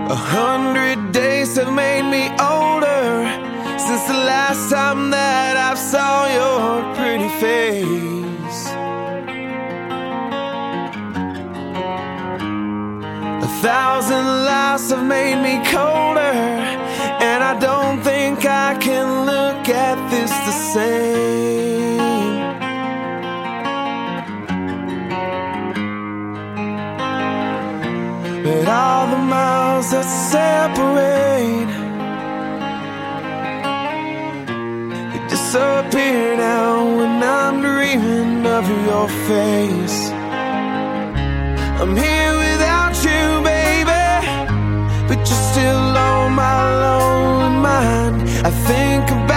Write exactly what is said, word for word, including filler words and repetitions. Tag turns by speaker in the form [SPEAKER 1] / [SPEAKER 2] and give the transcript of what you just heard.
[SPEAKER 1] A hundred days have made me older since the last time that I saw your pretty face. A thousand lives have made me colder, and I don't think I can look at this the same. But all the miles that separate, they disappear now when I'm dreaming of your face. I'm here without you, baby, but you're still on my lonely mind. I think about